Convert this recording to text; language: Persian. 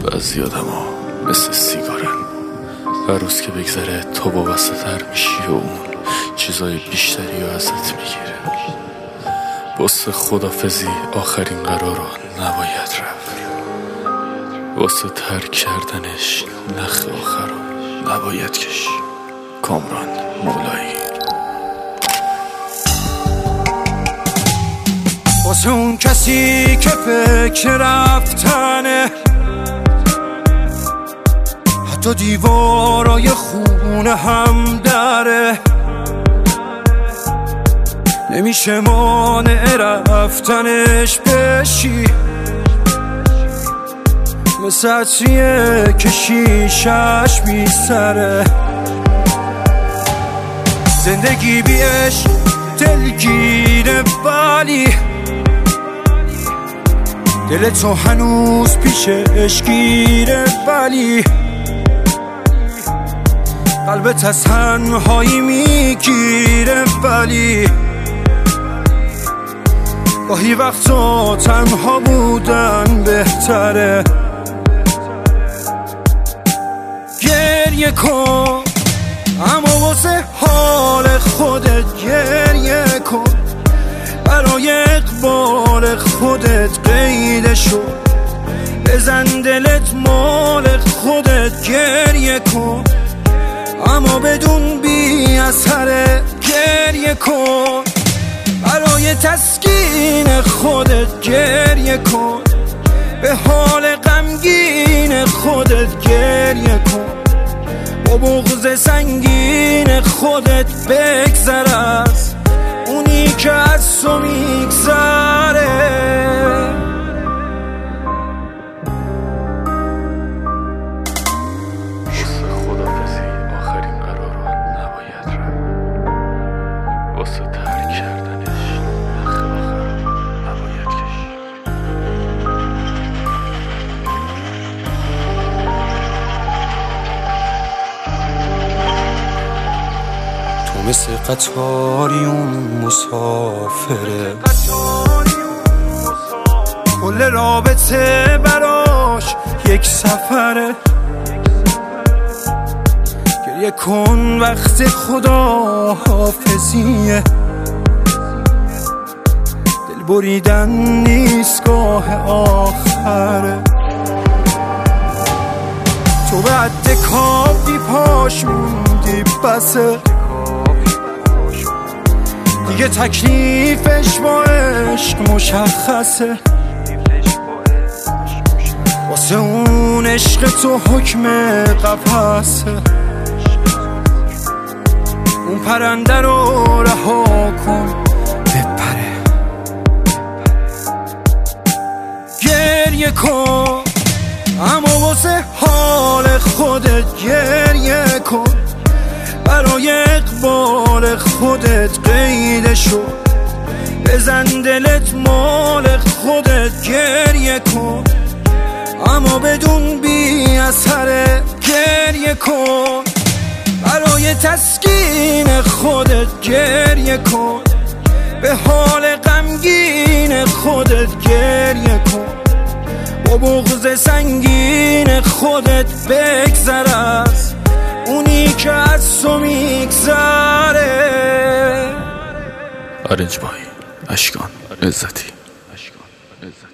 بعضی آدما مثل سیگارن، هر روز که بگذره تو وابسته تر میشی و اون چیزای بیشتری رو ازت میگیره. واسه خدافزی آخرین قرار رو نباید رفت، واسه ترک کردنش نخ آخر رو نباید کشید. کامران مولایی. واسه اون کسی که فکر رفتنه، حتی دیوارای خونه هم داره، نمیشه مانع رفتنش بشی، مثل عطریه که شیشش میسره. زندگی بیش دلگیره ولی دل تو هنوز پیشش گیره، ولی قلبت از تنهایی میگیره، ولی گاهی وقتا تنها بودن بهتره. گریه کن اما واسه حال خودت گریه کن، برای اقبال خودت قیده شو، بزن دلت مال خودت گریه کن، اما بدون بی اثره. گریه کن برای تسکین خودت گریه کن، به حال غمگین خودت گریه کن، با بغض سنگین خودت بگذر از اونی که از تو میگذره. خدافزی آخرین قرار رو نباید رفت، واسه ترک کردنش نخ آخر رو نباید کشید. تو مثل قطاری اون مسافره، کل رابطه براش یک سفره. گریه کن وقت خدا حافظیه، دل بریدن نیست گاه آخره. تو به عد کافی پاش موندی بسه، دیگه تکلیفش با عشق مشخصه، واسه اون عشق تو حکم قفسه. اون پرنده رو رها کن بپره. گریه کن اما واسه حال خودت گریه کن، برای اقبال خودت قیده شو، بزن دلت مال خودت گریه کن، اما بدون بی اثره. گریه کن برای تسکین خودت گریه کن، به حال غمگین خودت گریه کن، با بغض سنگین خودت بگذر از اونی که از تو میگذره. آرنج بای اشکان عزتی.